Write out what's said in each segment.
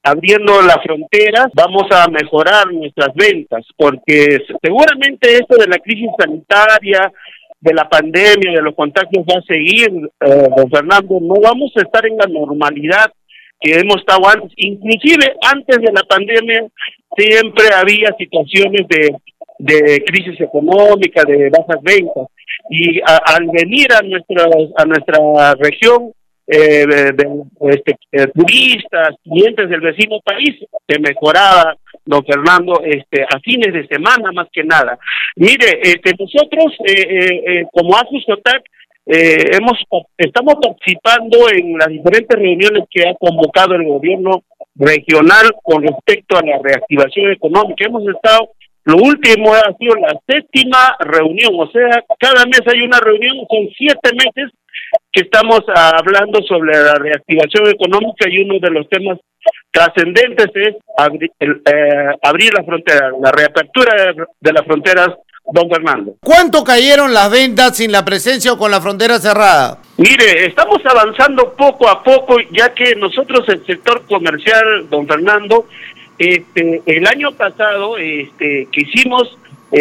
abriendo las fronteras, vamos a mejorar nuestras ventas, porque seguramente esto de la crisis sanitaria, de la pandemia, de los contagios va a seguir, don Fernando. No vamos a estar en la normalidad que hemos estado antes. Inclusive antes de la pandemia siempre había situaciones de crisis económica, de bajas ventas, y al venir a nuestra región, turistas, clientes del vecino país, se mejoraba, don Fernando, a fines de semana más que nada. Mire, nosotros como ASUSOTAC estamos participando en las diferentes reuniones que ha convocado el gobierno regional con respecto a la reactivación económica. Hemos estado, lo último ha sido la 7ª reunión, o sea, cada mes hay una reunión, son 7 meses que estamos hablando sobre la reactivación económica, y uno de los temas trascendentes es abrir la frontera, la reapertura de las fronteras, don Fernando. ¿Cuánto cayeron las ventas sin la presencia o con la frontera cerrada? Mire, estamos avanzando poco a poco, ya que nosotros, el sector comercial, don Fernando, el año pasado quisimos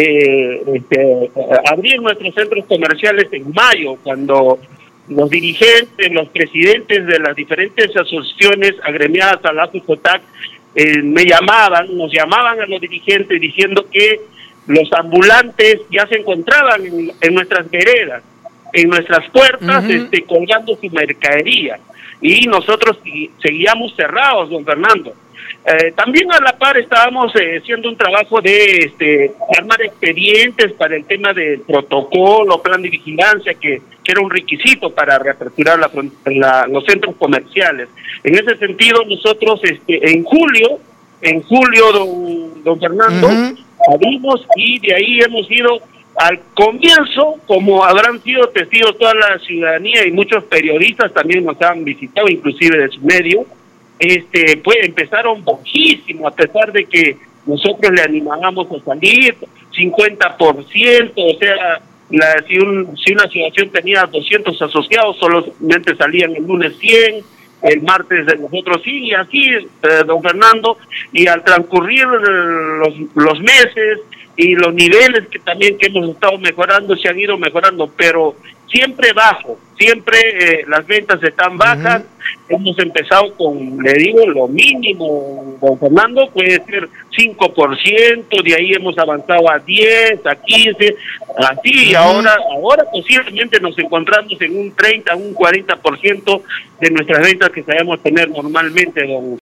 abrir nuestros centros comerciales en mayo, cuando los dirigentes, los presidentes de las diferentes asociaciones agremiadas a la ASUSOTAC nos llamaban a los dirigentes diciendo que los ambulantes ya se encontraban en nuestras veredas, en nuestras puertas, colgando su mercadería, y nosotros seguíamos cerrados, don Fernando. También a la par estábamos haciendo un trabajo de armar expedientes para el tema del protocolo, plan de vigilancia, que era un requisito para reaperturar los centros comerciales. En ese sentido, nosotros en julio, don Fernando, abrimos, y de ahí hemos ido al comienzo, como habrán sido testigos toda la ciudadanía y muchos periodistas también nos han visitado, inclusive de su medio. Pues empezaron bajísimo, a pesar de que nosotros le animábamos a salir 50%, o sea, si una asociación tenía 200 asociados, solamente salían el lunes 100, el martes de nosotros sí, y así, don Fernando, y al transcurrir los meses y los niveles que hemos estado mejorando, se han ido mejorando, pero siempre bajo, siempre las ventas están bajas. Hemos empezado con, le digo, lo mínimo, don Fernando, puede ser 5%, de ahí hemos avanzado a 10, a 15, así, y ahora posiblemente nos encontramos en un 30, un 40% de nuestras ventas que sabemos tener normalmente, don